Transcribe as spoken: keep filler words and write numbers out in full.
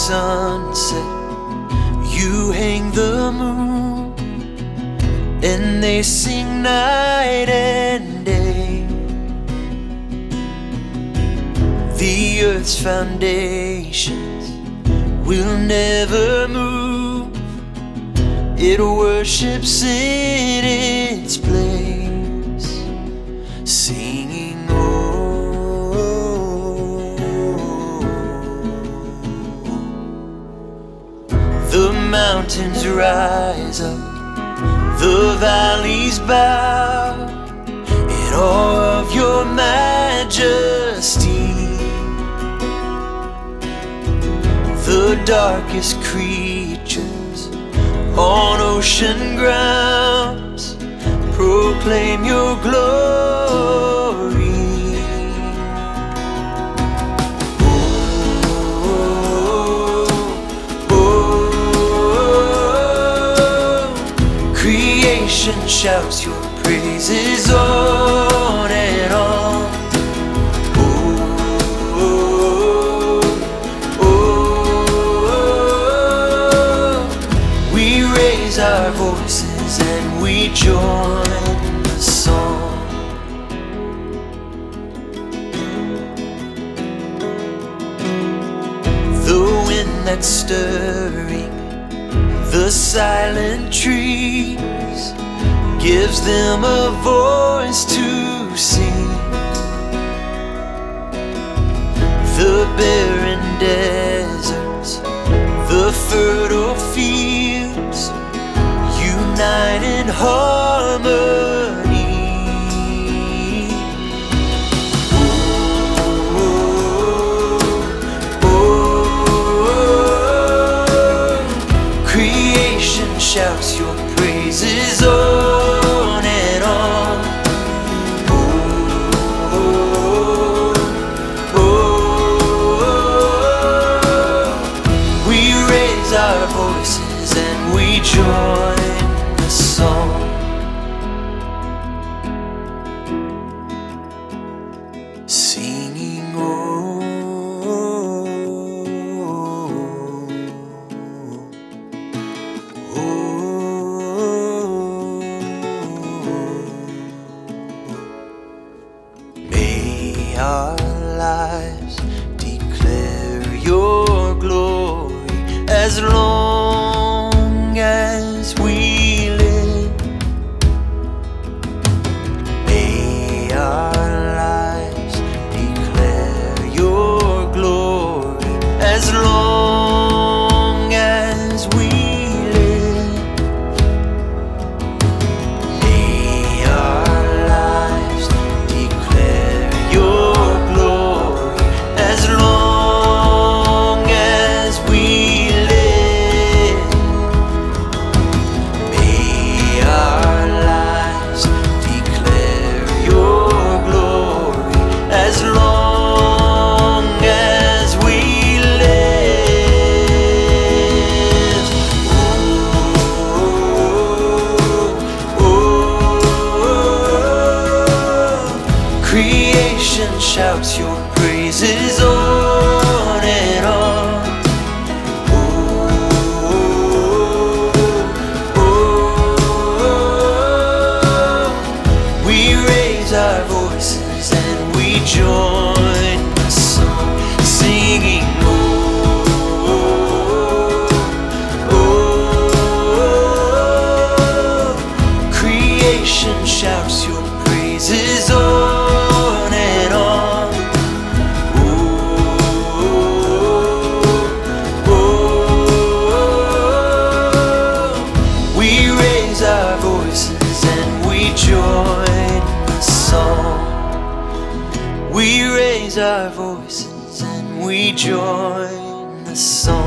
sunset, you hang the moon, and they sing night and day. The earth's foundations will never move, it worships in its place, singing, oh. The mountains rise up, the valleys bow in awe of your majesty. The darkest creatures on ocean grounds proclaim your glory. Oh, oh, oh, creation shouts your praises on and on. Our voices and we join the song. The wind that's stirring the silent trees gives them a voice to sing. The barren deserts, the fertile fields unite in harmony. Oh, oh, oh, creation shouts your praises on and on. Oh, oh, oh, we raise our voices and we join song. Singing, oh, oh, oh. May our lives declare your glory as long as we as long as we live. May our lives declare your glory as long as we live. May our lives declare your glory as long creation shouts your praises on and on. Oh, oh, oh, we raise our voices and we join the song, singing, oh, oh, oh, creation shouts your praises on. Our voices and we join the song. We raise our voices and we join the song.